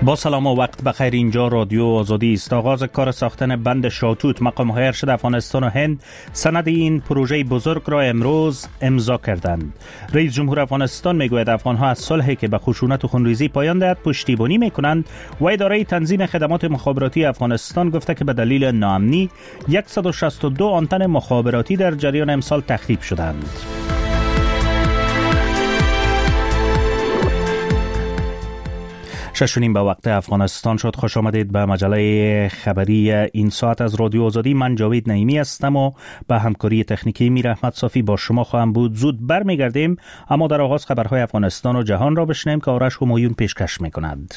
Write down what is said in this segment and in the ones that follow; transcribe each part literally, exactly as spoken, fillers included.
با سلام و وقت بخیر. اینجا رادیو آزادی است. آغاز کار ساختن بند شاهتوت مقام‌های ارشد افغانستان و هند سند این پروژه بزرگ را امروز امضا کردند. رئیس جمهور افغانستان میگوید افغان‌ها از صلحی که به خشونت و خونریزی پایان دهد پشتیبانی میکنند و اداره تنظیم خدمات مخابراتی افغانستان گفته که به دلیل ناامنی صد و شصت و دو آنتن مخابراتی در جریان امسال تخریب شدند. شش و نیم به وقت افغانستان شد. خوش آمدید به مجله خبری این ساعت از رادیو آزادی. من جاوید نعیمی هستم و به همکاری تکنیکی میر احمد صافی با شما خواهم بود. زود برمیگردیم، اما در آغاز خبرهای افغانستان و جهان را بشنویم که آرش همایون پیشکش می‌کند.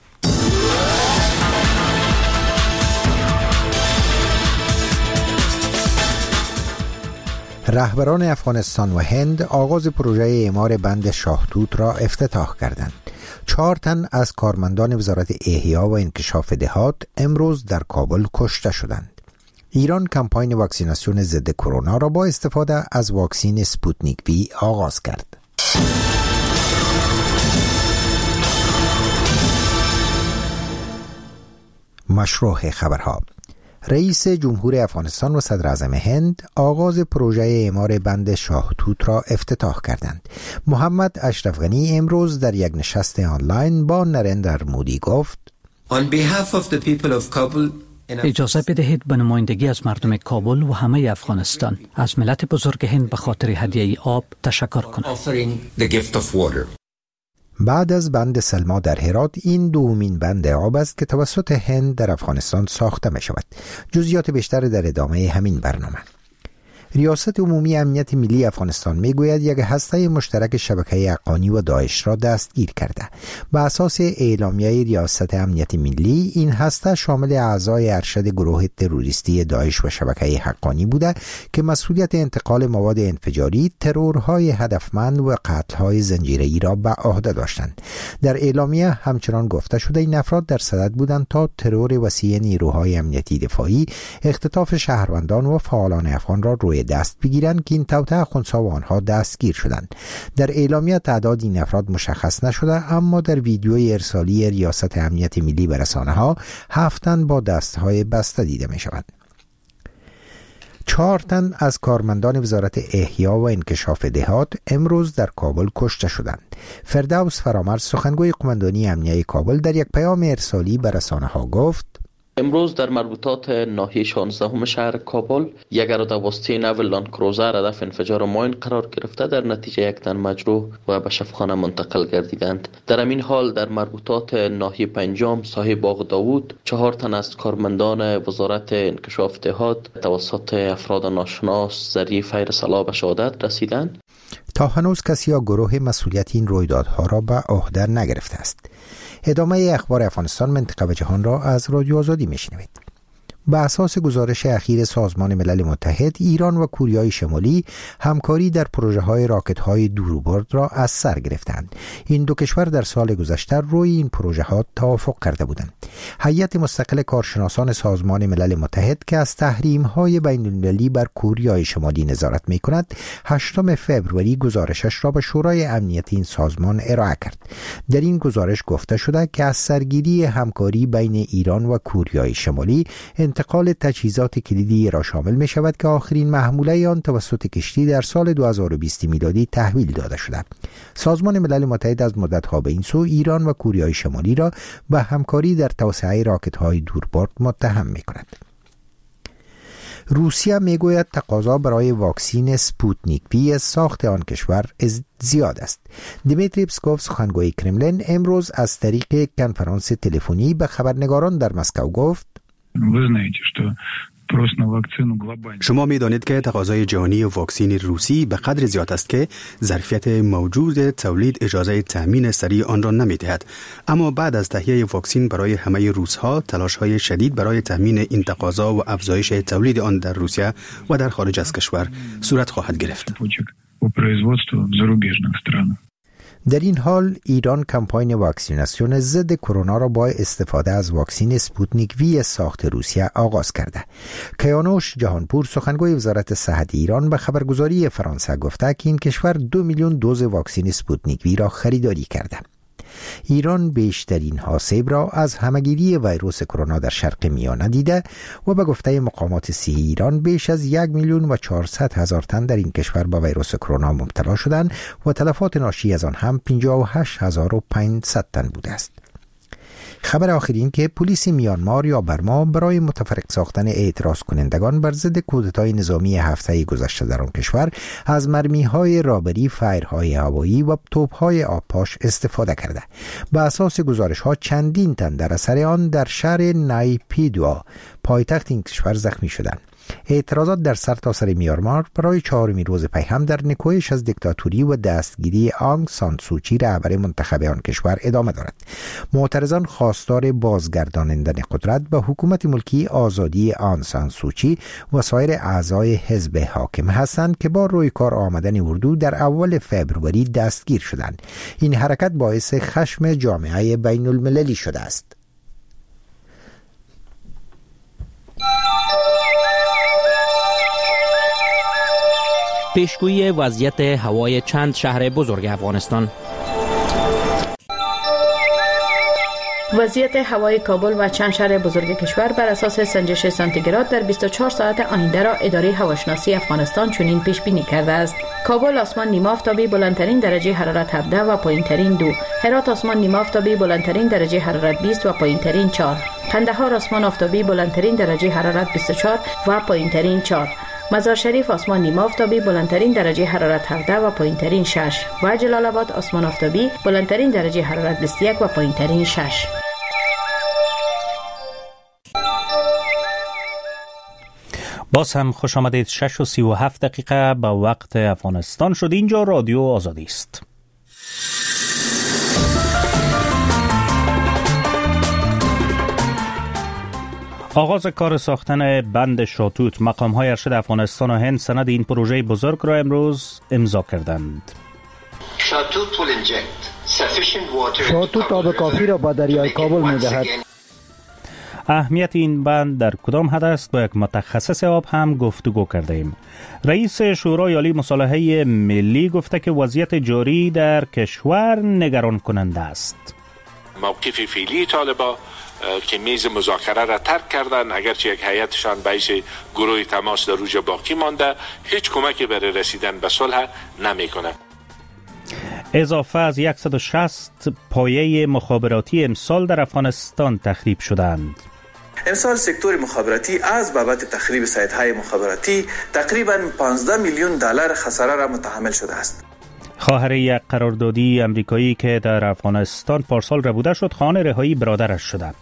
رهبران افغانستان و هند آغاز پروژه اعمار بند شاهتوت را افتتاح کردند. چهار تن از کارمندان وزارت احیا و انکشاف دهات امروز در کابل کشته شدند. ایران کمپاین واکسیناسیون ضد کرونا را با استفاده از واکسن سپوتنیک وی آغاز کرد. مشروع خبرها: رئیس جمهور افغانستان و صدر اعظم هند آغاز پروژه اعمار بند شاهتوت را افتتاح کردند. محمد اشرف غنی امروز در یک نشست آنلاین با نریندر مودی گفت: اجازه بدهید به نمایندگی از مردم کابل و همه افغانستان از ملت بزرگ هند به خاطر هدیه آب تشکر کنم. بعد از بند سلما در هرات، این دومین بند آب است که توسط هند در افغانستان ساخته می شود. جزئیات بیشتر در ادامه همین برنامه. ریاست عمومی امنیت ملی افغانستان می گوید یک هسته مشترک شبکه حقانی و داعش را دستگیر کرده. به اساس اعلامیه ریاست امنیت ملی، این هسته شامل اعضای ارشد گروه تروریستی داعش و شبکه حقانی بوده که مسئولیت انتقال مواد انفجاری، ترورهای هدفمند و قتل‌های زنجیره‌ای را به عهده داشتند. در اعلامیه همچنان گفته شده این افراد در صدد بودند تا ترور وسیع نیروهای امنیتی دفاعی، اختطاف شهروندان و فعالان افغان را روی دست بگیرند که این توطئه خنثی و آنها دستگیر شدند. در اعلامیه تعداد این افراد مشخص نشده، اما در ویدیوی ارسالی ریاست امنیت ملی به رسانه‌ها هفت تن با دست‌های بسته دیده می‌شوند. چهار تن از کارمندان وزارت احیا و انکشاف دهات امروز در کابل کشته شدند. فردوس فرامرز سخنگوی قماندانی امنیه کابل در یک پیام ارسالی به رسانه‌ها گفت: امروز در مربوطات ناحیه شانزدهم شهر کابل یک اراده واسطه نو لاند کروزر هدف انفجار ماین قرار گرفته، در نتیجه یک تن مجروح و به شفاخانه منتقل گردیدند. در همین حال در مربوطات ناحیه پنجم ساحه باغ داوود چهار تن از کارمندان وزارت انکشاف دهات توسط افراد ناشناس ذریعه فیر سلاح به شهادت رسیدند. تا هنوز کسی یا گروه مسئولیت این رویدادها را به عهده نگرفته است. ادامه اخبار افغانستان، منطقه و جهان را از رادیو آزادی میشنوید. به اساس گزارش اخیر سازمان ملل متحد، ایران و کوریای شمالی همکاری در پروژه‌های راکت‌های دوروبرد را از سر گرفتند. این دو کشور در سال گذشته روی این پروژه‌ها توافق کرده بودند. هیئت مستقل کارشناسان سازمان ملل متحد که از تحریم‌های بین‌المللی بر کوریای شمالی نظارت می‌کند، هشتم فوریه گزارشش را به شورای امنیت این سازمان ارائه کرد. در این گزارش گفته شده که از سرگیری همکاری بین ایران و کوریای شمالی انتقال تجهیزات کلیدی را شامل می شود که آخرین محموله آن توسط کشتی در سال دو هزار و بیست میلادی تحویل داده شده. سازمان ملل متحد از مدت‌ها به این سو ایران و کوریای شمالی را به همکاری در توسعه راکت‌های دوربرد متهم می کند. روسیه می گوید تقاضا برای واکسن سپوتنیک وی از ساخت آن کشور زیاد است. دیمیتری پسکوف سخنگوی کرملین امروز از طریق کنفرانس تلفنی به خبرنگاران در مسکو گفت: شما می دانید که تقاضای جهانی واکسن روسی به قدر زیاد است که ظرفیت موجود تولید اجازه تأمین سریع آن را نمی دهد. اما بعد از تهیه واکسن برای همه روس‌ها، تلاش‌های شدید برای تأمین این تقاضا و افزایش تولید آن در روسیه و در خارج از کشور صورت خواهد گرفت. در این حال ایران کمپاین واکسیناسیون ضد کرونا را با استفاده از واکسن سپوتنیک وی ساخت روسیه آغاز کرده. کیانوش جهانپور سخنگوی وزارت صحت ایران به خبرگزاری فرانسه گفته که این کشور دو میلیون دوز واکسن سپوتنیک وی را خریداری کرده. ایران بیشترین آسیب را از همهگیری ویروس کرونا در شرق میانه دیده و به گفته مقامات صحی ایران بیش از یک میلیون و چهارصد هزار تن در این کشور به ویروس کرونا مبتلا شدند و تلفات ناشی از آن هم پنجاه و هشت هزار و پانصد تن بوده است. خبر آخر این که پلیس میانمار یا برما برای متفرق ساختن اعتراض کنندگان بر ضد کودتای نظامی هفته گذشته در آن کشور از مرمی‌های رابری، فایرهای هوایی و توپ‌های آبپاش استفاده کرده. به اساس گزارش‌ها چندین تن در اثر آن در شهر نایپیدوا پایتخت این کشور زخمی شدند. اعتراضات در سرتاسر میانمار برای چهارمین روز پی هم در نکوهش از دیکتاتوری و دستگیری آنگ سان سوچی رهبر منتخب آن کشور ادامه دارد. معترضان خواستار بازگردانیدن قدرت به حکومت ملکی آزادی آن سان سوچی و سایر اعضای حزب حاکم هستند که با روی کار آمدن اردو در اول فبروری دستگیر شدند. این حرکت باعث خشم جامعه بین المللی شده است. پیشگویی وضعیت هوای چند شهر بزرگ افغانستان. وضعیت هوای کابل و چند شهر بزرگ کشور بر اساس سنجش سانتیگراد در بیست و چهار ساعت آینده را اداره هواشناسی افغانستان چنین پیش بینی کرده است. کابل آسمان نیمه آفتابی بلندترین درجه حرارت هفده و پایینترین دو. هرات آسمان نیمه آفتابی بلندترین درجه حرارت بیست و پایینترین چهار. قندهار آسمان آفتابی بلندترین درجه حرارت بیست و چهار و پایینترین چهار. مزار شریف آسمان نیمه آفتابی بلندترین درجه حرارت هفده و پایینترین شش و جلال آباد آسمان آفتابی بلندترین درجه حرارت بیست و یک و پایینترین شش. باز هم خوش آمدید. شش و سی و هفت دقیقه به وقت افغانستان شد. اینجا رادیو آزادی است. آغاز کار ساختن بند شاتوت، مقام‌های ارشد افغانستان و هند سند این پروژه بزرگ را امروز امضا کردند. شاتوت آب کافی را به دریای کابل می‌دهد. اهمیت این بند در کدام حد است با یک متخصص آب هم گفتگو کردیم. رئیس شورای عالی مصالحه ملی گفته که وضعیت جاری در کشور نگران کننده است. موقف فعلی طالبان که میز مذاکره را ترک کردن، اگرچه یک هیئتشان به حیث گروه تماس در اوج باقی مانده، هیچ کمکی برای رسیدن به صلح نمیکنه. اضافه از صد و شصت پایه مخابراتی امسال در افغانستان تخریب شدند. امسال سکتور مخابراتی از بابت تخریب سایت‌های مخابراتی تقریباً پانزده میلیون دلار خساره را متحمل شده است. خواهر یک قراردادی امریکایی که در افغانستان پارسال ربوده شد، خانه رهایی برادرش شدند.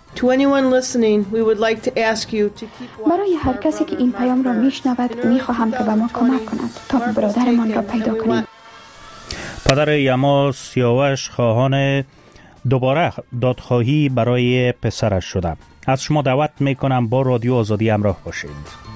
برای هر کسی که این پیام را میشنود میخواهم که به ما کمک کند تا برادرمان را پیدا کنیم. پدر یما سیاوش خواهان دوباره دادخواهی برای پسرش شده. از شما دعوت میکنم با رادیو آزادی همراه باشید.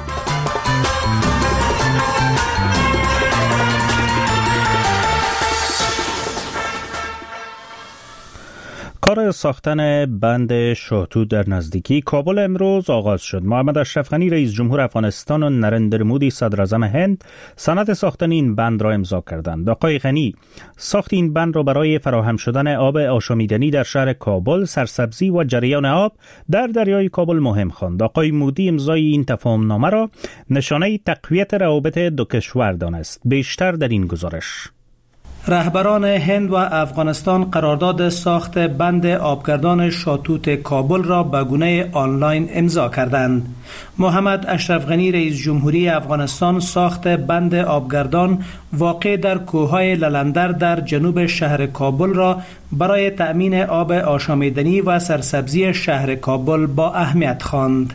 کار ساختن بند شاتوت در نزدیکی کابل امروز آغاز شد. محمد اشرف غنی رئیس جمهور افغانستان و نریندر مودی صدر اعظم هند سند ساختن این بند را امضا کردند. آقای غنی ساخت این بند را برای فراهم شدن آب آشامیدنی در شهر کابل، سرسبزی و جریان آب در دریای کابل مهم خواند. آقای مودی امضای این تفاهم نامه را نشانه تقویت روابط دو کشور دانست. بیشتر در این گزارش. رهبران هند و افغانستان قرارداد ساخت بند آبگردان شاتوت کابل را به گونه آنلاین امضا کردند. محمد اشرف غنی رئیس جمهوری افغانستان ساخت بند آبگردان واقع در کوههای للندر در جنوب شهر کابل را برای تأمین آب آشامیدنی و سرسبزی شهر کابل با اهمیت خواند.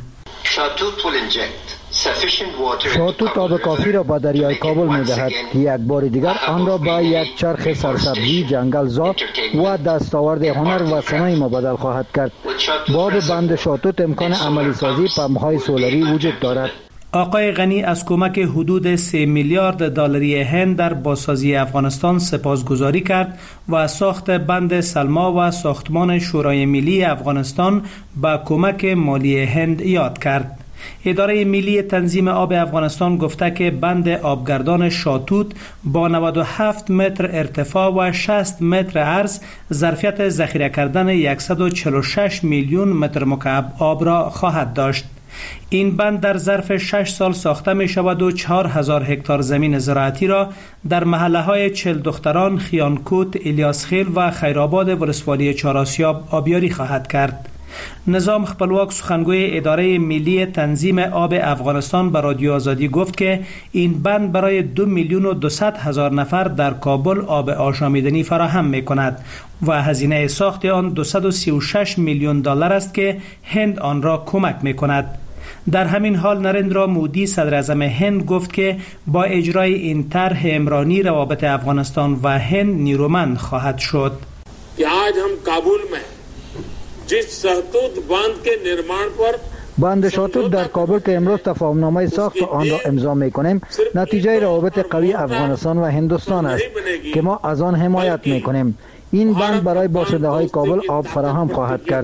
شاتوت آب کافی را به دریای کابل می دهد که یک بار دیگر آن را به یک چرخ سرسبزی، جنگلزا و دستاورد هنر و صنایع مبادل خواهد کرد. باب بند شاتوت امکان عملی سازی پمپ‌های سولری وجود دارد. آقای غنی از کمک حدود سه میلیارد دلاری هند در بازسازی افغانستان سپاسگزاری کرد و از ساخت بند سلما و ساختمان شورای ملی افغانستان با کمک مالی هند یاد کرد. اداره ملی تنظیم آب افغانستان گفته که بند آبگردان شاتوت با نود و هفت متر ارتفاع و شصت متر عرض ظرفیت ذخیره کردن صد و چهل و شش میلیون متر مکعب آب را خواهد داشت. این بند در ظرف شش سال ساخته می شود و چهار هزار هکتار زمین زراعتی را در محله های چل دختران، خیانکوت، الیاس خیل و خیرآباد ولسوالی چهار آسیاب آبیاری خواهد کرد. نظام خپلواک سخنگوی اداره ملی تنظیم آب افغانستان به رادیو آزادی گفت که این بند برای دو میلیون و دویست هزار نفر در کابل آب آشامیدنی فراهم می کند و هزینه ساخت آن دویست و سی و شش میلیون دلار است که هند آن را کمک می کند. در همین حال نریندرا مودی صدر اعظم هند گفت که با اجرای این طرح عمرانی روابط افغانستان و هند نیرومند خواهد شد. که آج هم کابل میں جس شاهتوت باند کے نرمان پر بند شاتوت در کابل که امروز تفاهمنامه ساخت آن را امضا می کنیم نتیجه روابط قوی افغانستان و هندوستان است که ما از آن حمایت می کنیم. این بند برای باشنده های کابل آب فراهم خواهد کرد.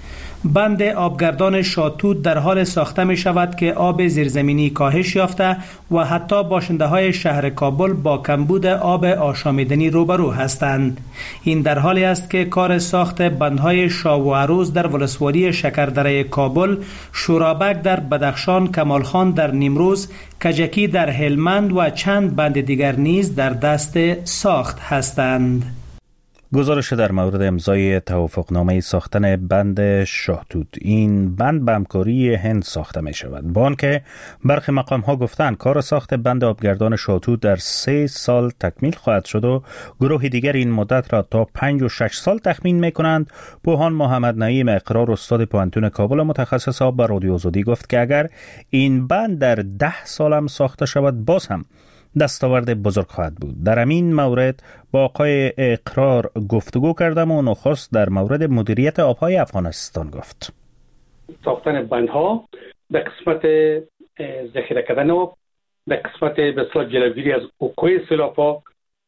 بند آبگردان شاتوت در حال ساخته می شود که آب زیرزمینی کاهش یافته و حتی باشنده های شهر کابل با کمبود آب آشامیدنی روبرو هستند. این در حالی است که کار ساخت بندهای شاه و عروس در ولسوالی شکردره کابل، شورابک در بدخشان، کمالخان در نیمروز، کجکی در هلمند و چند بند دیگر نیز در دست ساخت هستند. گزارش در مورد امضای توافقنامه ساختن بند شاتوت. این بند به همکاری هند ساخته می شود. با آنکه برخی مقام ها گفتند کار ساخت بند آبگردان شاتوت در سه سال تکمیل خواهد شد و گروه دیگر این مدت را تا پنج و شش سال تخمین می کنند. پوهان محمد نعیم اقرار استاد پوهنتون کابل متخصص آب به رادیو آزادی گفت که اگر این بند در ده سال هم ساخته شود باز هم دستاورد بزرگ خواهد بود. در همین مورد با آقای اقرار گفتگو کردم و نخست در مورد مدیریت آبهای افغانستان گفت. ساختن بندها به قسمت ذخیره کردن آب، به قسمت به اصطلاح جلوگیری از اوکوی سیلاب‌ها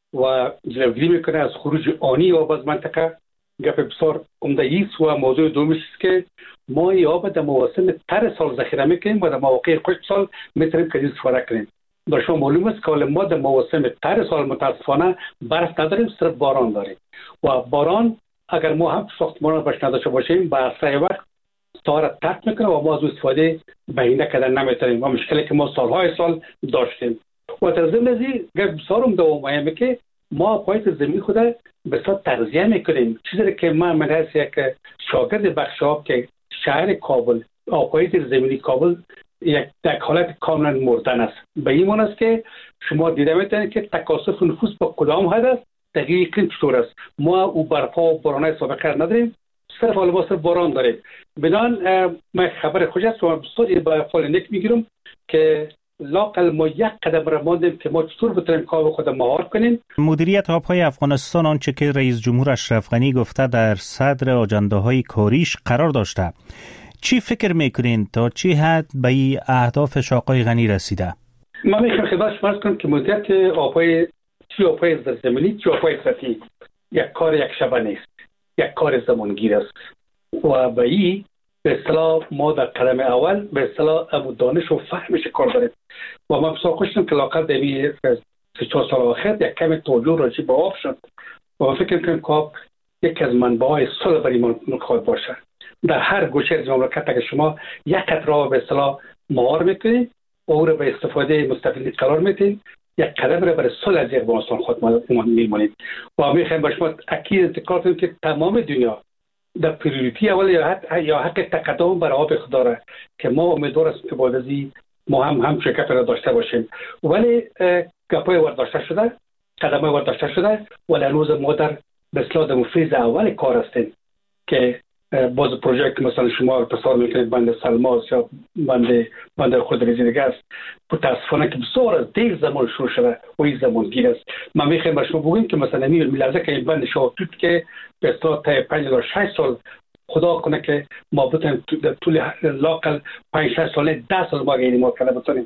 و جلوگیری میکنه از خروج آنی آب از منطقه. گپ بسیار عمده است و موضوع دومیش است که ما این آب در مواسم تر سال ذخیره میکنیم و در مواقع خشک سال میتونیم که استفاده کنیم. در شما معلوم است که ما در مواسم تر سال متاسفانه برف نداریم، صرف باران داریم و باران اگر ما هم ساختمان رو باش نداشته باشیم با اسرع وقت سوار ترک میکنه و ما از استفاده بهینه کردن نمیتونیم و مشکلی که ما سالهای سال داشتیم. و در ضمن ازی گفت بسیارم دوام مهمه که ما پایت زمین خود بسیار تغذیه میکنیم. چیزی که من من هست یک شاگرد بخش آب که شهر کابل آبهای زمینی کابل یک در حالت کاملا مردن است. به این معنی است که شما دیده میتونید که تکاثف نفوس با کدام حد است، تغییر اقلیم چطور است. ما او برفا و بارانهای سابقه نداریم، صرف حال ما صرف باران داریم. بدان من خبر خوش است و بسیاری با فال نیک میگیرم که لاقل ما یک قدم را ماندیم که ما چطور بتونیم کار خود مهار کنیم. مدیریت آبهای افغانستان آنچه که رئیس جمهور اشرف غنی گفته در صدر آجنده های کاریش قرار داشته. چی فکر میکنین تا چی حد به این اهدافش آقای غنی رسیده؟ من میخوام خدمت شما عرض کنم که مدیریت آبهای چی آبهای زیرزمینی چی آبهای سطحی یک کار یک شبه نیست، یک کار زمانگیر است و به این به اصطلاح ما در قدم اول به اصطلاح ابو دانش و فهمش کار داریم و من بسیار خوشم که لاقل در این سه چهار سال آخر یک کمی توجه راجع به آب شد و من فکر میکنم که آب یک از منبعهای صلح برای ما میخواد باشه. در هر گوشه از مملکت اگر شما یک قطره به اصطلاح مهار میکنید و او را به استفاده مستفید قرار میدید، یک قدم را برای صلح از افغانستان خود میمونید و میخوایم با شما اکید انتقال کنیم که تمام دنیا در پریوریتی اول یا حق یا حق تقدم برای آب خود داره که ما امیدوار هستیم که بعد از این ما هم هم شرکت را داشته باشیم. ولی گپای ورداشته شده، قدمای ورداشته شده ولی هنوز ما در به اصطلاح در فیز اول کار هستیم که باز پروژه که مثلا شما تصور میکنید بند سلماس یا بند بند خود رزیدگی است متاسفانه که بسیار از دیر زمان شروع شده و این زمان گیر است. من میخوایم به شما بگویم که مثلا این میلازه که این بند شاتوت که به اصطلاح تا پنج تا شش سال خدا کنه که ما بتونیم طول لاقل پنج شش ساله ده سال ما گیریم ما کنه بتونیم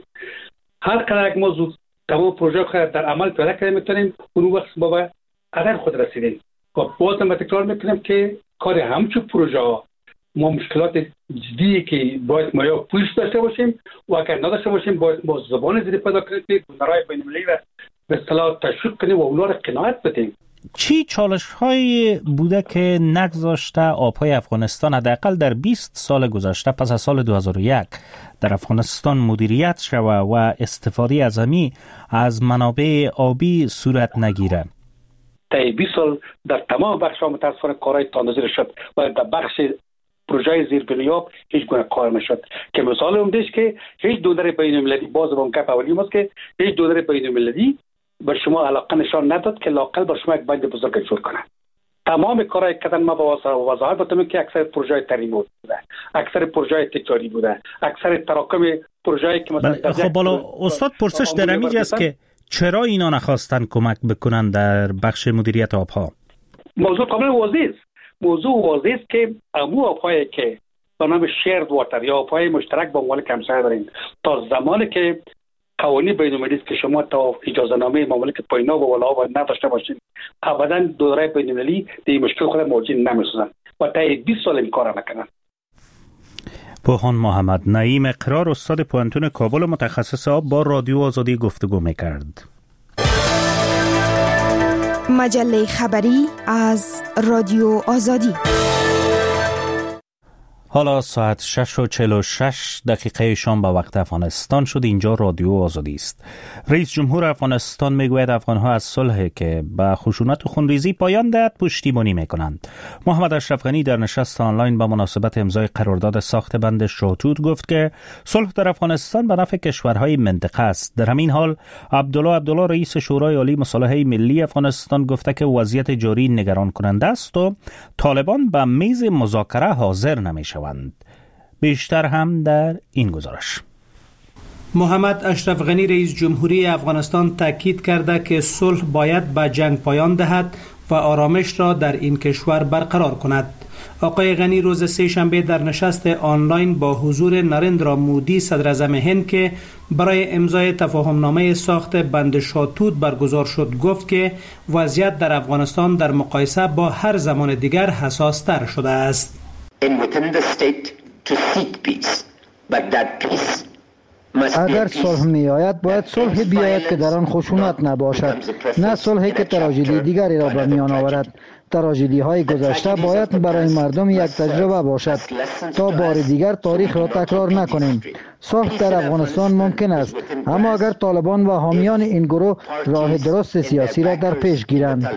هر قدر یک موضوع تمام پروژه خود در عمل پیدا کنیم میتونیم اون وقت ما به هدف خود رسیدیم. و باز هم تکرار میکنم که کار همچون پروژه ها ما مشکلات جدی که باید ما یا پولیس داشته باشیم و اگر نداشته باشیم باید ما زبان زیر پیدا کنیم که گونه‌های بین‌المللی را به اصطلاح تشویق کنیم و اونا را قناعت بدیم. چی چالش های بوده که نگذاشته آبهای افغانستان حداقل در بیست سال گذشته پس از سال دو هزار و یک در افغانستان مدیریت شوه و استفاده از همی از منابع آبی صورت نگیره؟ تا بیست سال در تمام بخش‌ها متأسفانه کارهای تاندازی شد و در بخش پروژه زیربنیاب هیچ گونه کار نشد که مثال عمده‌اش که هیچ دونر بین‌المللی باز با گپ اولی ماست که هیچ دونر بین‌المللی بر شما علاقه نشان نداد که لاقل بر شما یک بند بزرگ جور کنه. تمام کارهای کردن ما با وضاحت بتونم که اکثر پروژه ترمیم بوده، اکثر پروژه تجاری بوده، اکثر تراکم پروژه‌ای که مثلا بله. خب بالا استاد پرسش در همینجا است که چرا اینا نخواستن کمک بکنن در بخش مدیریت آبها؟ موضوع کاملا واضح است. موضوع واضح است که امو آب‌هایی که به نام شیرد واتر یا آب‌های مشترک با ممالک همسایه دارین تا زمانی که قوانین بین‌المللی که شما تا اجازه نامه مملکت پایینا و بالا و نداشته باشین ابدا دورای بین‌المللی این مشکل خود مواجه نمی‌شدن و تا بیست سال این کار نکردن. بوهان محمد نعیم اقرار استاد پوهنتون کابل متخصص آب با رادیو آزادی گفتگو می‌کرد. مجله خبری از رادیو آزادی. حالا ساعت شش و چهل و شش دقیقه شام به وقت افغانستان شد. اینجا رادیو آزادی است. رئیس جمهور افغانستان میگوید افغانها از صلح که به خشونت و خونریزی پایان دهد پشتیبانی میکنند. محمد اشرف غنی در نشست آنلاین به مناسبت امضای قرارداد ساخت بند شاتوت گفت که صلح در افغانستان به نفع کشورهای منطقه است. در همین حال عبدالله عبدالله رئیس شورای عالی مصالحه ملی افغانستان گفته که وضعیت جاری نگران کننده است و طالبان به میز مذاکره حاضر نمیشوند. بیشتر هم در این گزارش. محمد اشرف غنی رئیس جمهوری افغانستان تاکید کرده که صلح باید به جنگ پایان دهد و آرامش را در این کشور برقرار کند. آقای غنی روز سه شنبه در نشست آنلاین با حضور نریندرا مودی صدر اعظم هند که برای امضای تفاهمنامه ساخت بند شاتوت برگزار شد گفت که وضعیت در افغانستان در مقایسه با هر زمان دیگر حساس‌تر شده است. اگر صلح می آید باید صلح بیاید که در آن خشونت نباشد، نه صلحی که تراژدی دیگری را به میان آورد. تراژدی های گذشته باید برای مردم یک تجربه باشد تا بار دیگر تاریخ را تکرار نکنیم. صلح در افغانستان ممکن است، اما اگر طالبان و حامیان این گروه راه درست سیاسی را در پیش گیرند.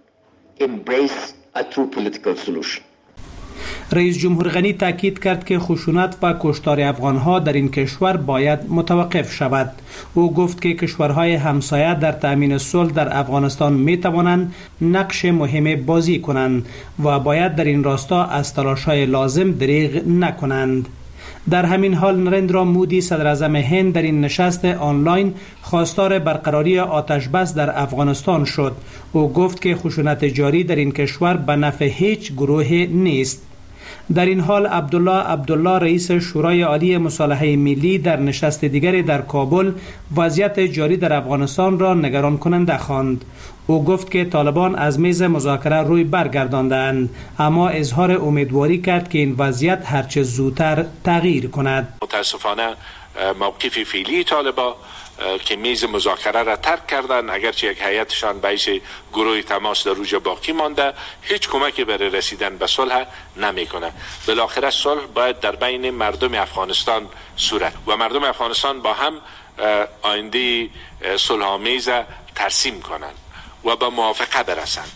رئیس جمهور غنی تاکید کرد که خشونت و کشتار افغانها در این کشور باید متوقف شود. او گفت که کشورهای همسایه در تأمین صلح در افغانستان می توانند نقش مهم بازی کنند و باید در این راستا از تلاش‌های لازم دریغ نکنند. در همین حال نریندرا مودی صدر اعظم هند در این نشست آنلاین خواستار برقراری آتش بس در افغانستان شد. او گفت که خشونت جاری در این کشور به نفع هیچ گروه نیست. در این حال عبدالله عبدالله رئیس شورای عالی مصالحه ملی در نشست دیگری در کابل وضعیت جاری در افغانستان را نگران کننده خواند. او گفت که طالبان از میز مذاکره روی برگرداندند، اما اظهار امیدواری کرد که این وضعیت هرچه زودتر تغییر کند. متاسفانه موقف فعلی طالبان که میز مذاکره را ترک کردن، اگرچه یک هیئتشان باعث گروه تماس در روج باقی مانده، هیچ کمکی برای رسیدن به صلح نمیکنه. بالاخره صلح باید در بین مردم افغانستان صورت و مردم افغانستان با هم آینده صلح‌آمیز ترسیم کنند و به موافقه برسند.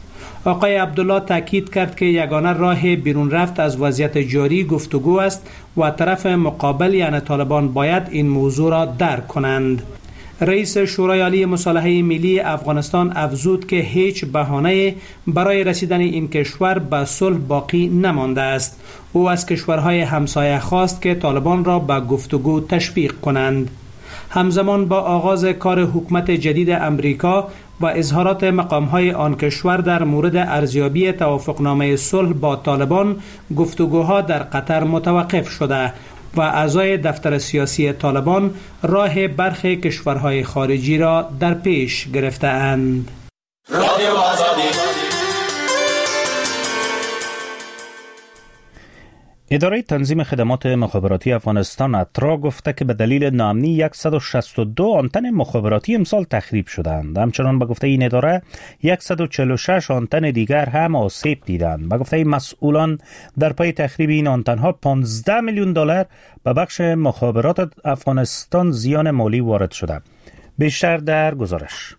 آقای عبدالله تاکید کرد که یگانه راه بیرون رفت از وضعیت جاری گفتگو است و طرف مقابل یعنی طالبان باید این موضوع را درک کنند. رئیس شورای عالی مصالحه ملی افغانستان افزود که هیچ بهانه برای رسیدن این کشور به صلح باقی نمانده است. او از کشورهای همسایه خواست که طالبان را به گفتگو تشویق کنند. همزمان با آغاز کار حکومت جدید امریکا و اظهارات مقام‌های آن کشور در مورد ارزیابی توافقنامه صلح با طالبان، گفتگوها در قطر متوقف شده و اعضای دفتر سیاسی طالبان راه برخی کشورهای خارجی را در پیش گرفته‌اند. رادیو آزادی. اداره تنظیم خدمات مخابراتی افغانستان اترا گفته که به دلیل ناامنی صد و شصت و دو آنتن مخابراتی امسال تخریب شدند. همچنان به گفته این اداره صد و چهل و شش آنتن دیگر هم آسیب دیدند. به گفته مسئولان در پای تخریب این آنتن‌ها پانزده میلیون دلار به بخش مخابرات افغانستان زیان مالی وارد شده. بیشتر در گزارش.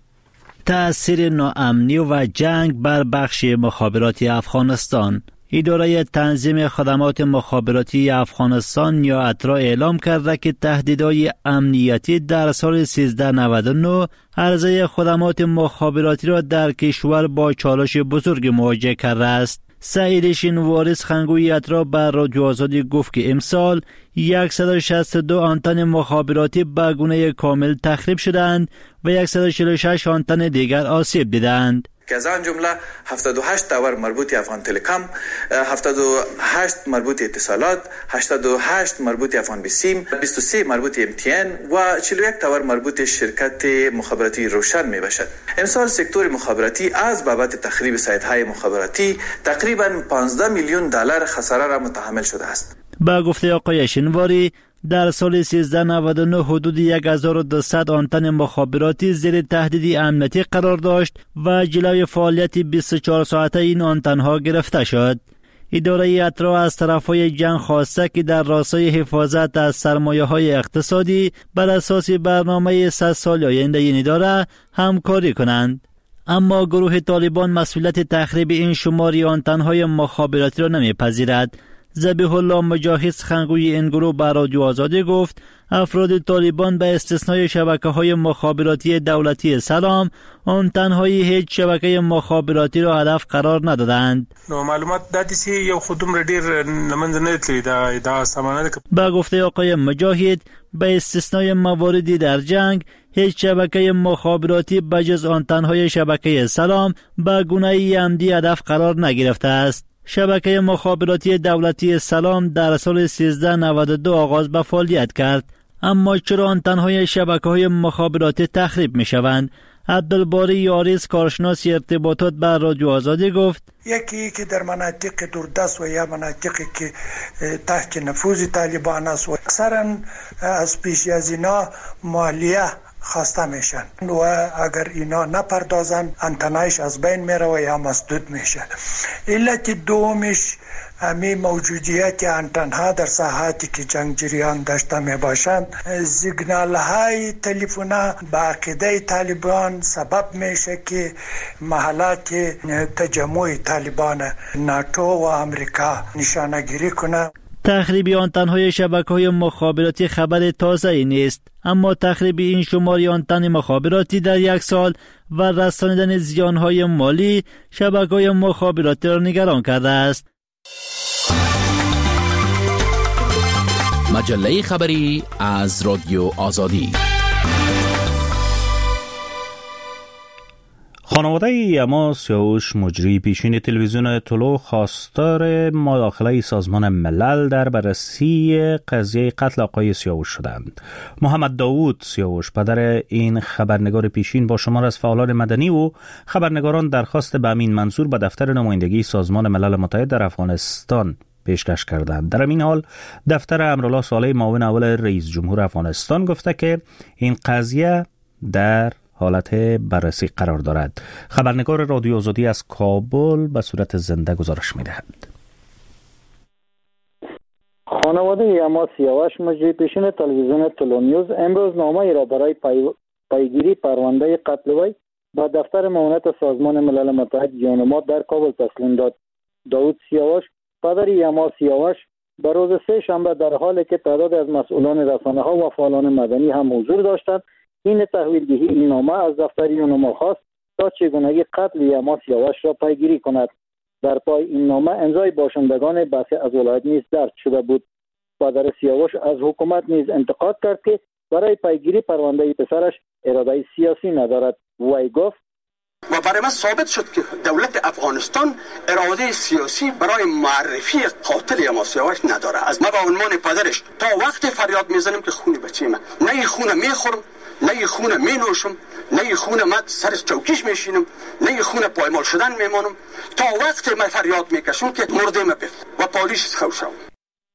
تأثیر ناامنی و جنگ بر بخش مخابراتی افغانستان. اداره تنظیم خدمات مخابراتی افغانستان یا اترا اعلام کرده که تهدیدهای امنیتی در سال سیزده نود و نه عرضه خدمات مخابراتی را در کشور با چالش بزرگ مواجه کرده است. سعید شینوارس خنگوی اترا بر رادیو آزادی گفت که امسال صد و شصت و دو آنتن مخابراتی به گونه کامل تخریب شدند و صد و چهل و شش آنتن دیگر آسیب دیدند. که از آن جمله هفتاد و هشت تاور مربوط افغان تلکام، هفتاد و هشت مربوط اتصالات، هشتاد و هشت مربوط افغان بیسیم، بیست و سه مربوط ام تی ان و چهل و یک تاور مربوط شرکت مخابراتی روشن می باشد. امسال سکتور مخابراتی از بابت تخریب سایت‌های مخابراتی تقریباً پانزده میلیون دلار خساره را متحمل شده است. با گفته آقای شینواری در سال سیزده نود و نه حدود هزار و دویست آنتن مخابراتی زیر تهدید امنیتی قرار داشت و جلوی فعالیت بیست و چهار ساعته این آنتن‌ها گرفته شد. اداره اترا از طرفای جنگ خواسته که در راستای حفاظت از سرمایه‌های اقتصادی بر اساس برنامه صد سال آینده این اداره همکاری کنند. اما گروه طالبان مسئولیت تخریب این شماری آنتن‌های مخابراتی را نمی‌پذیرد. ذبیح الله مجاهد خنگوی این گروه به رادیو آزادی گفت افراد طالبان به استثنای شبکه‌های مخابراتی دولتی سلام آنتن‌های هیچ شبکه مخابراتی را هدف قرار ندادند. نو معلومات دادیسی یو خودم ردیر نمنځ نه تللی دا دا سامانه. با گفته آقای مجاهد به استثنای مواردی در جنگ هیچ شبکه مخابراتی بجز آنتن‌های شبکه سلام به گونه عمدی هدف قرار نگرفته است. شبکه مخابراتی دولتی سلام در سال سیزده نود و دو آغاز به فعالیت کرد. اما چرا آنتن‌های شبکه‌های مخابراتی تخریب می‌شوند؟ عبدالباری یاریس کارشناس ارتباطات بر رادیو آزادی گفت یکی که در مناطق دوردست و یا مناطقی که تحت نفوذ طالبان است و اکثرا از پیش از اینا مالیه خواسته میشن و اگر اینا نپردازن انتنایش از بین میره و یا مسدود میشه. علت دومش امی موجودیت انتنها در ساحاتی که جنگ جریان داشته می باشند سیگنال های تلفن با عقیده طالبان سبب میشه که محلات تجمع طالبان ناتو و امریکا نشانه گیری کنه. تخریب آنتن‌های شبکه‌های مخابراتی خبر تازه‌ای نیست، اما تخریب این شماری آنتن مخابراتی در یک سال و رسانیدن زیان‌های مالی شبکه‌های مخابراتی را نگران کرده است. مجله خبری از رادیو آزادی. خانواده یما سیاوش مجری پیشین تلویزیون طلوع خواستار مداخله سازمان ملل در بررسی قضیه قتل آقای سیاوش شدند. محمد داوود سیاوش پدر این خبرنگار پیشین با شمار از فعالان مدنی و خبرنگاران درخواست به امین منصور به دفتر نمایندگی سازمان ملل متحد در افغانستان پیشکش کردند. در این حال دفتر امرالله صالح معاون اول رئیس جمهور افغانستان گفته که این قضیه در حالت بررسی قرار دارد. خبرنگار رادیو آزادی از کابل به صورت زنده گزارش می‌دهد. خانواده یما سیاوش مجری پیشین تلویزیون طلوع نیوز امروز نامه‌ای را برای پی... پیگیری پرونده قتل وی به دفتر معاونت سازمان ملل متحد جانما در کابل تسلیم داد. داوود سیاوش پدر یما سیاوش به روز سه شنبه در حالی که تعداد از مسئولان رسانه‌ها و فعالان مدنی هم حضور داشتند این تحویل دهی این نامه از دفتر یونما خواست تا چگونگی قتل یما سیاوش را پیگیری کند. در پای این نامه امضای باشندگان بخش از ولایت نیز درج شده بود. پدر سیاوش از حکومت نیز انتقاد کرد که برای پیگیری پرونده پسرش اراده سیاسی ندارد. وی گفت و برای من ثابت شد که دولت افغانستان اراده سیاسی برای معرفی قاتل یما سیاوش نداره. از ما به عنوان پدرش تا وقت فریاد میزنم که خون بچه من نه خونه میخورم، نه خونه می نوشم، نه خونه من سر چوکیش میشینم، نه خونه پایمال شدن میمانم تا وقت من فریاد میکشم که مرده ما بفت و پالیش خوشم.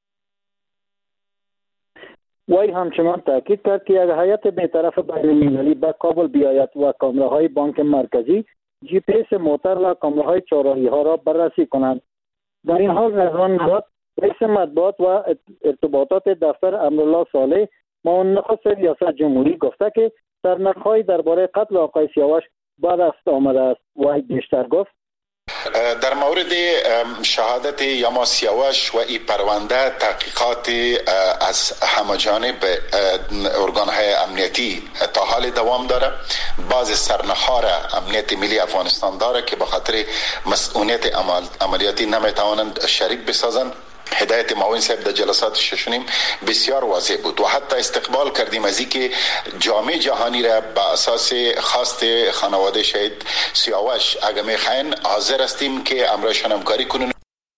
وی همچنان تاکید کرد که یک هیئت بی‌طرف بین‌المللی به کابل بیاید و کامراهای بانک مرکزی، جی پی اس موتر و کامراهای چهارراهی ها را بررسی کنند. در این حال رضوان مراد رئیس مطبوعات و ارتباطات دفتر امرالله صالح معاون نخست ریاست جمهوری گفته که سرنخ‌های درباره قتل آقای سیاوش به دست آمده است. وی بیشتر گفت در مورد شهادت یاما سیاوش و این پرونده تحقیقات از همه جانب ارگان‌های امنیتی تا حال دوام داره. بعض سرنخ‌ها را امنیت ملی افغانستان داره که به خاطر مسئولیت عملیاتی نمیتوانند شریک بسازند. هدایت معاون صاحب در جلسات ششونیم بسیار واضح بود و حتی استقبال کردیم از اینکه جامعه جهانی را به اساس خواست خانواده شهید سیاوش اگر میخواین حاضر هستیم که امرشان همکاری کنیم.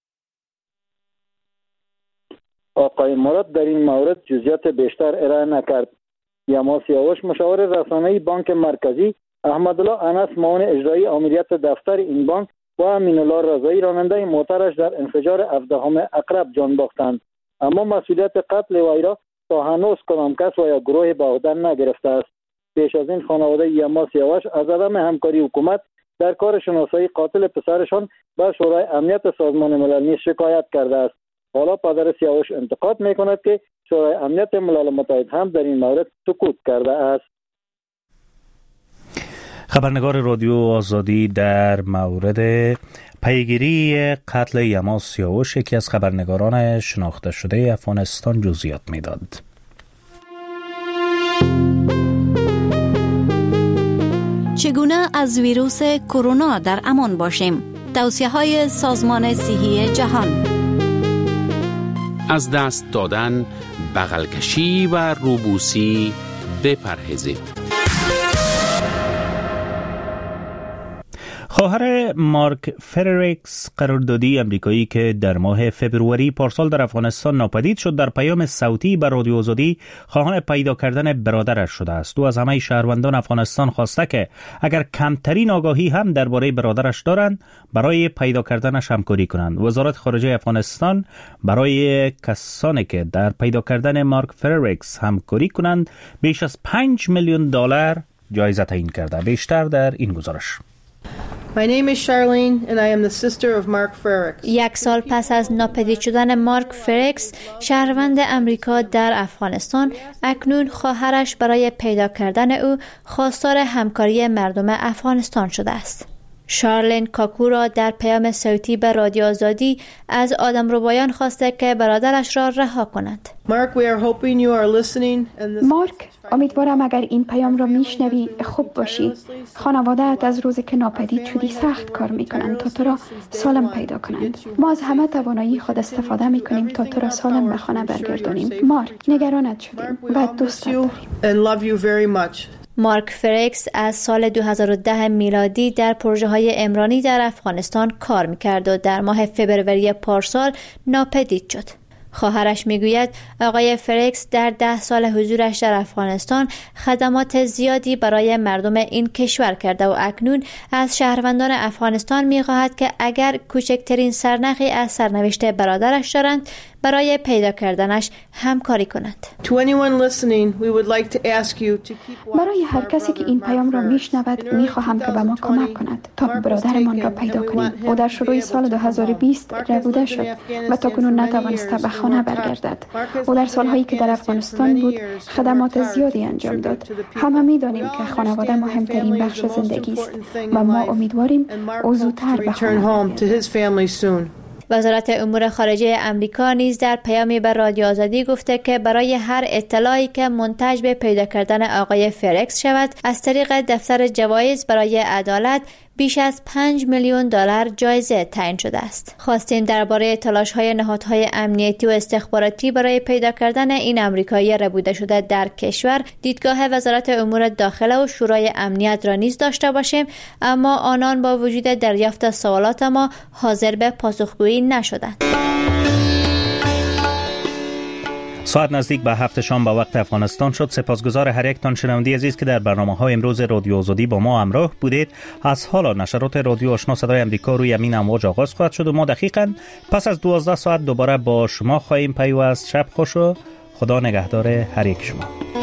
آقای مراد در این مورد جزئیات بیشتر ارائه نکرد. یاما سیاوش مشاور رسانه‌ای بانک مرکزی، احمدالله انس معاون اجرایی آمریت دفتر این بانک و امین الله رضایی راننده موترش در انفجار هفدهم اقرب جان باختند، اما مسئولیت قتل وی را تا هنوز کدام کس و یا گروه به عهده نگرفته است. پیش از این خانواده یاما سیاوش از عدم همکاری حکومت در کار شناسایی قاتل پسرشان به شورای امنیت سازمان ملل نیز شکایت کرده است. حالا پدر سیاوش انتقاد میکند که شورای امنیت ملل متحد هم در این مورد سکوت کرده است. خبرنگار رادیو آزادی در مورد پیگیری قتل یاما سیاوش، یکی از خبرنگاران شناخته شده افغانستان، جزئیات میداد. چگونه از ویروس کرونا در امان باشیم؟ توصیه‌های سازمان صحی جهان. از دست دادن، بغل کشی و روبوسی بپرهیزید. خواهر مارک فرریکس، قراردادی امریکایی که در ماه فبروری پارسال در افغانستان ناپدید شد، در پیام صوتی به رادیو آزادی خواهان پیدا کردن برادرش شده است. او از همه شهروندان افغانستان خواسته که اگر کمترین آگاهی هم درباره برادرش دارند، برای پیدا کردنش همکاری کنند. وزارت خارجه افغانستان برای کسانی که در پیدا کردن مارک فرریکس همکاری کنند بیش از پنج میلیون دلار جایزه تعیین کرده. بیشتر در این گزارش. My name is Charlene and I am the sister of Mark Frericks. یک سال پس از ناپدید شدن مارک فرریکس، شهروند امریکا در افغانستان، اکنون خواهرش برای پیدا کردن او خواستار همکاری مردم افغانستان شده است. شارلین کاکو را در پیام صوتی به رادیو آزادی از آدمربایان خواسته که برادرش را رها کنند. مارک، امیدوارم اگر این پیام را میشنوی خوب باشی. خانواده‌ات از روزی که ناپدید شدی سخت کار میکنند تا تو را سالم پیدا کنند. ما از همه توانایی خود استفاده میکنیم تا تو را سالم به خانه برگردانیم. مارک، نگرانت شدیم و دوست داریم. مارک فرریکس از سال دو هزار و ده میلادی در پروژه های عمرانی در افغانستان کار میکرد و در ماه فبروری پارسال ناپدید شد. خواهرش میگوید آقای فرریکس در ده سال حضورش در افغانستان خدمات زیادی برای مردم این کشور کرده و اکنون از شهروندان افغانستان میخواهد که اگر کوچکترین سرنخی از سرنوشت برادرش دارند برای پیدا کردنش همکاری کنند. برای هر کسی که این پیام را میشنود میخواهم که به ما کمک کند تا برادرمان را پیدا کنیم. او در شروع سال دو هزار و بیست ربوده شد و تاکنون نتوانسته به خانه برگردد. او در سالهایی که در افغانستان بود خدمات زیادی انجام داد. همه میدانیم که خانواده مهمترین بخش زندگی است و ما امیدواریم او زودتر به خانه برگردد. وزارت امور خارجه امریکا نیز در پیامی به رادیو آزادی گفته که برای هر اطلاعی که منتج به پیدا کردن آقای فرریکس شود از طریق دفتر جوایز برای عدالت بیش از پنج میلیون دلار جایزه تعیین شده است. خواستیم درباره تلاش‌های نهادهای امنیتی و استخباراتی برای پیدا کردن این آمریکایی ربوده شده در کشور دیدگاه وزارت امور داخله و شورای امنیت را نیز داشته باشیم، اما آنان با وجود دریافت سوالات ما حاضر به پاسخگویی نشدند. ساعت نزدیک به هفت شام به وقت افغانستان شد. سپاسگزار هر یک تان شنونده عزیز که در برنامه‌های امروز رادیو آزادی با ما همراه بودید. از حالا نشرات رادیو آشنا صدای امریکا روی امین امواج آغاز خواهد شد و ما دقیقاً پس از دوازده ساعت دوباره با شما خواهیم پیوست. شب خوش و خدا نگهدار هر یک شما.